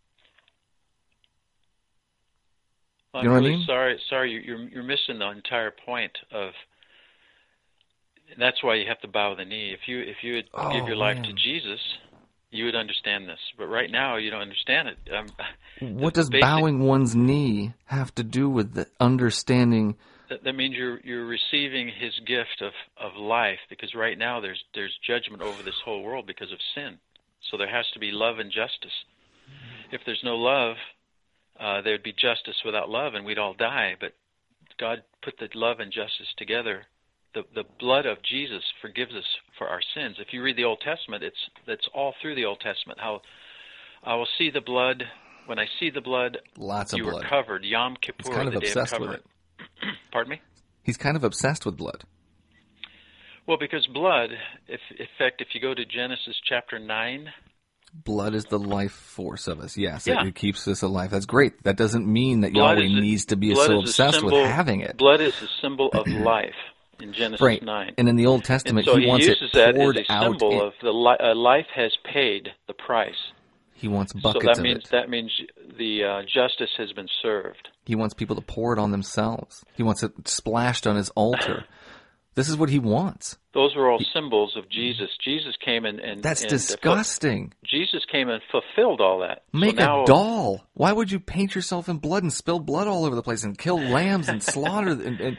I'm you know really what I mean? Sorry, you're missing the entire point of. That's why you have to bow the knee. If you would give your life to Jesus, you would understand this. But right now, you don't understand it. What does bowing one's knee have to do with the understanding? That means you're receiving His gift of life, because right now there's judgment over this whole world because of sin. So there has to be love and justice. If there's no love, there'd be justice without love, and we'd all die. But God put the love and justice together. The blood of Jesus forgives us for our sins. If you read the Old Testament, that's all through the Old Testament. How I will see the blood. When I see the blood, lots of you blood. were covered. Yom Kippur, He's kind of the day of obsessed with covering. it. Pardon me? He's kind of obsessed with blood. Well, because blood, in fact, if you go to Genesis chapter 9, blood is the life force of us. Yes, Yeah. it keeps us alive. That's great. That doesn't mean that blood Yahweh is a- needs to be blood so is a obsessed with symbol- having it. Blood is a symbol of life in Genesis Right. 9. And in the Old And Testament, so he wants uses it that poured as a out. symbol of the life has paid the price. He wants So buckets of it. that means the justice has been served. He wants people to pour it on themselves. He wants it splashed on his altar. This is what he wants. Those were all symbols of Jesus. Jesus came and That's and disgusting. Jesus came and fulfilled all that. Make so now, a doll. Why would you paint yourself in blood and spill blood all over the place and kill lambs and slaughter? And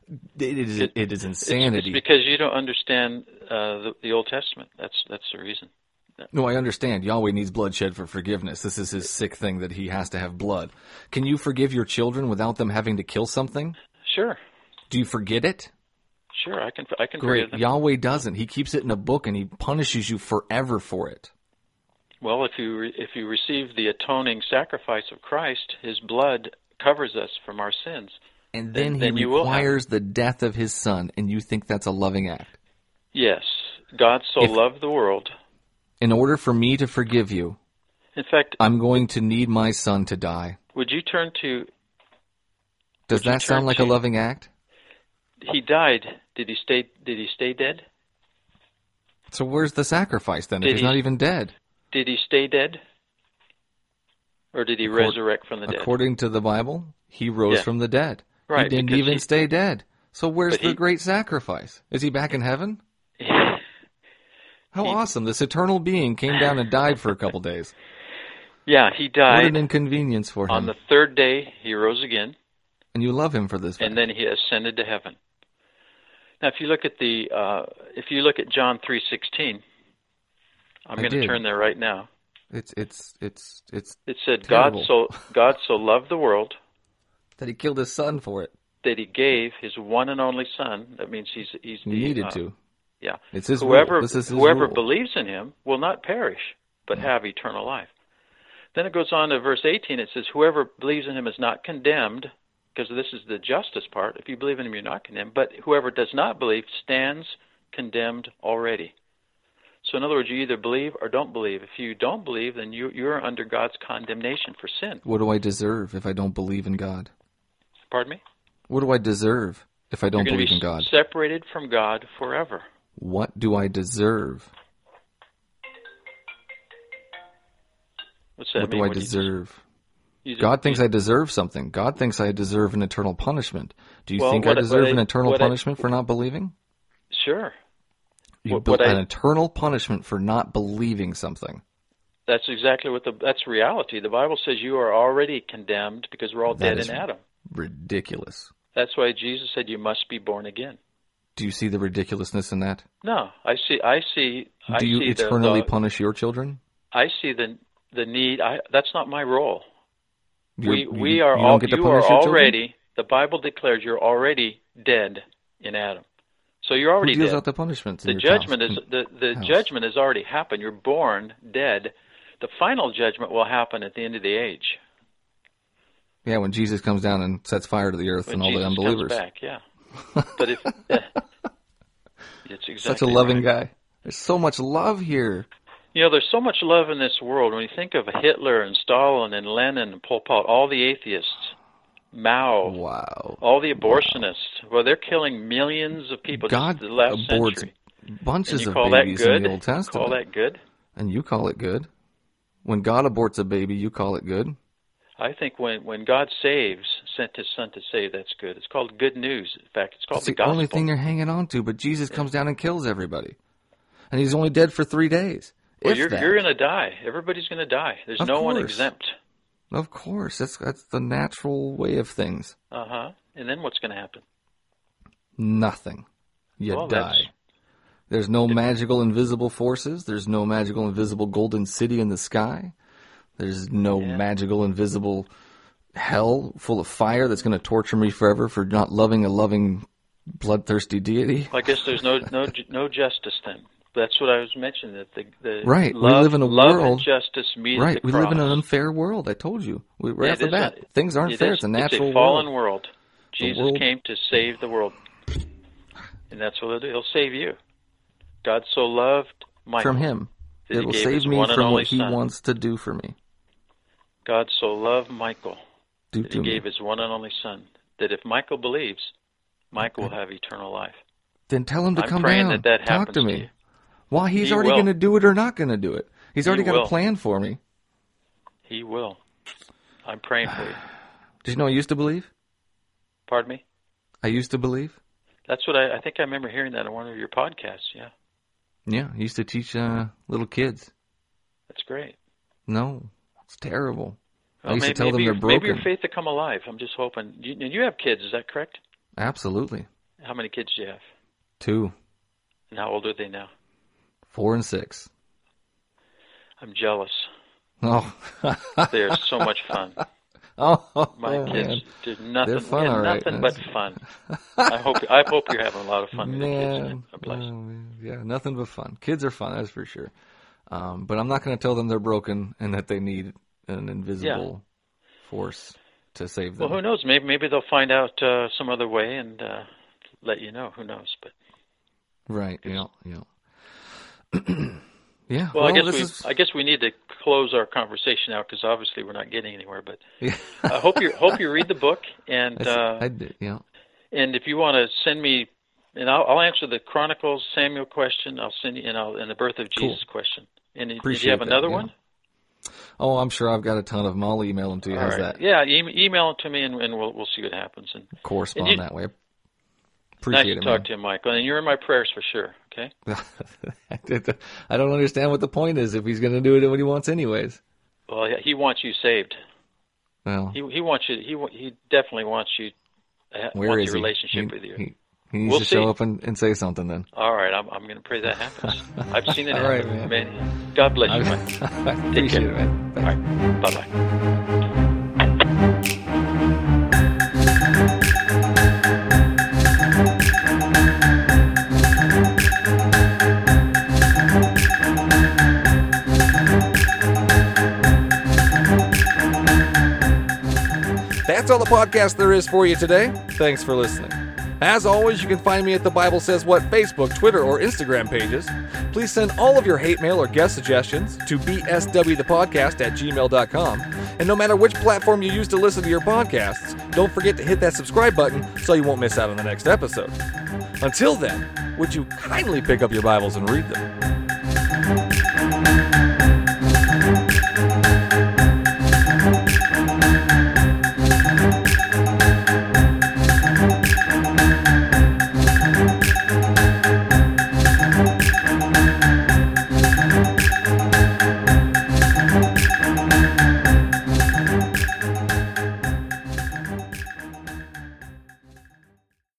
it is insanity. It's because you don't understand the Old Testament. That's the reason. No, I understand. Yahweh needs bloodshed for forgiveness. This is his sick thing that he has to have blood. Can you forgive your children without them having to kill something? Sure, Do you forget it? sure. I can Great. forgive them. Yahweh doesn't. He keeps it in a book and he punishes you forever for it. Well, if you receive the atoning sacrifice of Christ, His blood covers us from our sins. And then Then he you will have requires the death of his son, and you think that's a loving act. Yes, God so If- loved the world. In order for me to forgive you, In fact, I'm going to need my son to die. would you turn to? Does Would you that sound turn like to- a loving act? He died. Did he stay dead? So where's the sacrifice then if Did he's he- not even dead? Did he stay dead? Or did he resurrect from the dead? According to the Bible, he rose Yeah. from the dead. Right, He didn't because even he- stay dead. So where's But the he- great sacrifice? Is he back in heaven? How awesome. This eternal being came down and died for a couple days. Yeah, he What died. an inconvenience for him. On the third day, he rose again, And you love him for this. and then he ascended to heaven. Now, if you look at John 3:16, I'm going to turn there right now. It's It said, terrible. God so loved the world that he killed his son for it. that he gave his one and only Son. That means he's He needed to. Yeah. It's his whoever rule. This is his whoever rule. believes in him will not perish, but have eternal life. Then it goes on to verse 18. It says, whoever believes in him is not condemned, because this is the justice part. If you believe in him, you're not condemned. But whoever does not believe stands condemned already. So in other words, you either believe or don't believe. If you don't believe, then you're under God's condemnation for sin. What do I deserve if I don't believe in God? Pardon me? What do I deserve if I don't You're going believe to in be God? separated from God forever. What do I deserve? What's that What mean? do I What deserve? you God thinks I deserve something. God thinks I deserve an eternal punishment. Do you think I what deserve I- an eternal what I- punishment for not believing? Sure. You what an I- eternal punishment for not believing something. That's exactly that's reality. The Bible says you are already condemned because we're all That dead is in Adam. ridiculous. That's why Jesus said you must be born again. Do you see the ridiculousness in that? No, I see. Do you see eternally punish your children? I see the need. That's not my role. You You don't get to are punish your children? already. The Bible declares you're already dead in Adam. So you're already Who deals dead. out the punishments? The in your judgment house? is the house? judgment has already happened. You're born dead. The final judgment will happen at the end of the age. Yeah, when Jesus comes down and sets fire to the earth When and all Jesus the unbelievers. comes back, yeah. But if it's exactly Such a loving right. guy. There's so much love here. You know, there's so much love in this world. When you think of Hitler and Stalin and Lenin and Pol Pot, all the atheists, Mao, Wow. all the abortionists, well, they're killing millions of people God just the last aborts century. bunches And you of call that babies good? in the Old You Testament. call that good? And you call it good. When God aborts a baby, you call it good. I think when God sent his Son to save, that's good. It's called good news. In fact, it's called It's the the gospel. only thing you're hanging on to, but Jesus comes down and kills everybody. And he's only dead for 3 days. Well, If you're that. going to die. Everybody's going to die. There's Of no one course. exempt. Of course. That's the natural way of things. Uh-huh. And then what's going to happen? Nothing. You Well, die. that's- There's no magical invisible forces. There's no magical invisible golden city in the sky. There's no Yeah. magical invisible hell full of fire that's going to torture me forever for not loving a loving, bloodthirsty deity. I guess there's no justice then. That's what I was mentioning. That the Right. love, We live in a love world. and justice meet at Right. the We live in an cross. unfair world. I told you. Right Yeah, off the it is bat. Things aren't it fair. is- It's a natural It's a fallen world. world. Jesus world- came to save the world, and that's what he'll do. He'll save you. God so loved Michael From him. that he It will gave save his me one and from only what he son. wants to do for me. God so loved Michael Do that to he me. gave his one and only son. That if Michael believes, Michael will have eternal life. Then tell him to I'm come praying down. that Talk happens to to me. you. Why? He's He already will. going to do it or not going to do it. He's already got will. a plan for me. He will. I'm praying for you. Did you know I used to believe? Pardon me? I used to believe. That's what I think I remember hearing that on one of your podcasts. Yeah, Yeah, I used to teach little kids. that's great. No, it's terrible. I Well, used to tell them they're Maybe your broken. faith to come alive. I'm just hoping. You have kids, is that correct? Absolutely. How many kids do you have? 2, And how old are they now? 4, and 6. I'm jealous. Oh, They are so much fun. oh, My kids, man. there's nothing, They're fun, yeah, all right. nothing but fun. I hope you're having a lot of fun with the kids. Man, God bless. oh, man. Yeah, nothing but fun. Kids are fun, that's for sure. But I'm not going to tell them they're broken and that they need an invisible force to save them. Well, who knows? Maybe they'll find out some other way and let you know. Who knows? But Right. Yeah. Yeah. well, this I guess we need to close our conversation out because obviously we're not getting anywhere. But is. I hope you read the book and I did. Yeah. and if you want to send me, and I'll answer the Chronicles Samuel question. I'll send you and the birth of Jesus question. And did you Appreciate have that, another yeah. one? Oh, I'm sure I've got a ton of them. I'll email them to you. All How's right. that? Yeah, email them to me and we'll see what happens. And Correspond and that way. nice Appreciate to it, talk to you, Michael. And you're in my prayers for sure. Okay. man. I don't understand what the point is if he's going to do it when he wants, anyways. Well, he wants you saved. Well, He wants you. He definitely wants you. where Wants is a he? relationship with you. He needs We'll to see. show up and say something then. All right, I'm going to pray that happens. I've seen it All right, happen. man. God bless you, man. I appreciate it, man. All right, bye-bye. That's all the podcast there is for you today. Thanks for listening. As always, you can find me at the Bible Says What Facebook, Twitter, or Instagram pages. Please send all of your hate mail or guest suggestions to bswthepodcast@gmail.com. And no matter which platform you use to listen to your podcasts, don't forget to hit that subscribe button so you won't miss out on the next episode. Until then, would you kindly pick up your Bibles and read them?